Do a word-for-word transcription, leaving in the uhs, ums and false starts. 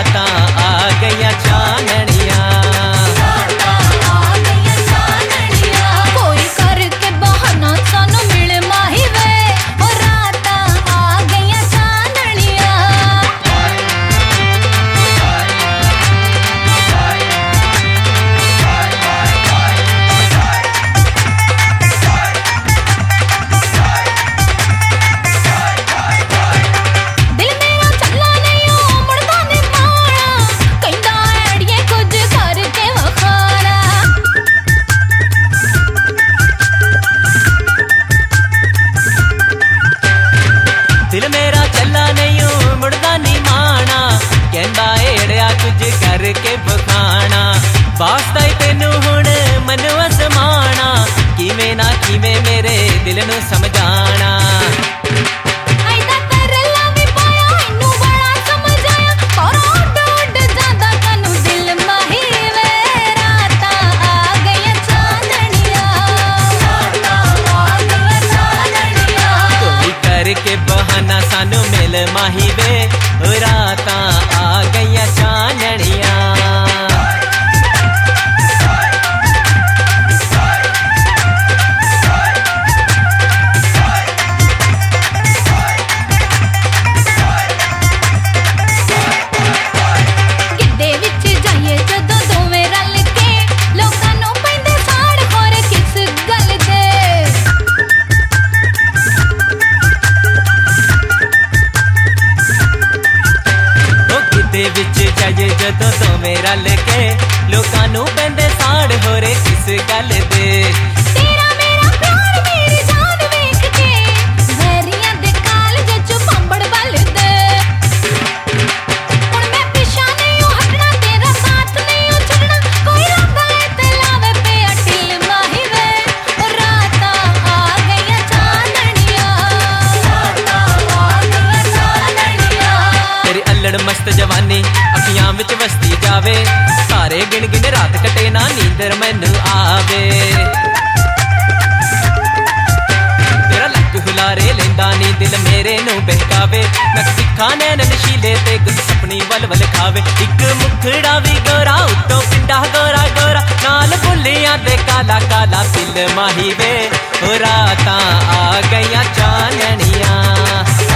रातां आ गईयां चानणियां। कोई करके बहाना सानू मिल माही वे ओ रातां आ गईयां चानणियां। दिल मेरा चला नहीं मुड़दा नहीं माना, कहंदा एड़िया कुछ करके बखाना। वास्ता ही तेनू हुण मनु आसमाना, किवें ना किवें मेरे दिल नू समझाना। के बहाना सानू मिल माही वे ओ रातां आ गईयां चानणियां। विच जाइए जदों दोवें रल के, लोकां नूं पैंदे साड़ होरे किस गल दे। तेरा मेरा प्यार मेरी जान वेख के, वैरियां दे कालजे च पंबड़ बल दे। हुण मैं पिछा नहीं हटना, तेरा साथ नहीं छड्डना। कोई रंदा ते लावे पे अटिल माही वे ओ रातां आ गईयां चानणियां। रातां आ गईयां चानणियां। तेरी अल्लड़ मस्त जवानी अखियां विच वसदी जावे, सारे गिन गिन रात कटे ना नींदर मैनू आवे। तेरा लक हुलारे लेंदा नी दिल मेरे नू बहकावे, नक तिखा नैन नशीले ते गुल सपनी वल वल खावे। इक मुखड़ा भी गोरा उत्तों पिंडा गोरा गोरा, नाल बुल्लियां दे काला काला दिल माही वे ओ रातां आ गईयां चानणियां।